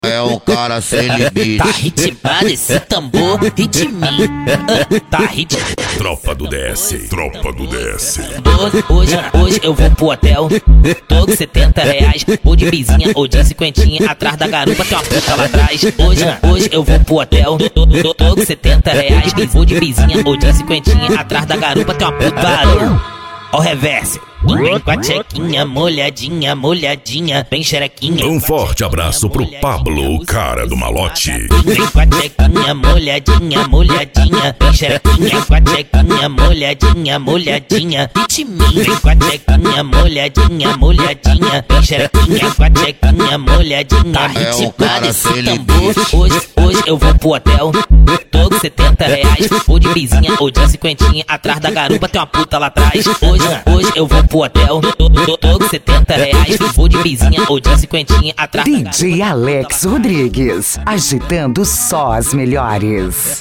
É um cara sem limite. Tá ritmado esse tambor, ritminho. Tá ritmado. Tropa do DS, tropa do DS. Hoje eu vou pro hotel. Tô com 70 reais. Ou de bizinha ou de cinquentinha. Atrás da garupa tem uma puta lá atrás. Hoje eu vou pro hotel. Tô com 70 reais. Ou de bizinha ou de cinquentinha. Atrás da garupa tem uma puta lá. Ó o reverso. Vem com a tchequinha, molhadinha, molhadinha, bem xerequinha. Um forte abraço pro Pablo, o cara do malote. Vem com a tchequinha, molhadinha, molhadinha, bem xerequinha. Com a tchequinha, molhadinha, molhadinha, ritminho. Vem com a tchequinha, molhadinha, molhadinha, bem xerequinha. Com a tchequinha, molhadinha, tá ritmado esse tambor. Hoje eu vou pro hotel. Tô com 70 reais. Ou de bizinha ou de cinquentinha. Atrás da garupa tem uma puta lá atrás. Hoje eu vou pro hotel. Tô com 70 reais. Ou de bizinha ou de cinquentinha. Atrás da garupa. DJ Alex Rodrigues, agitando só as melhores.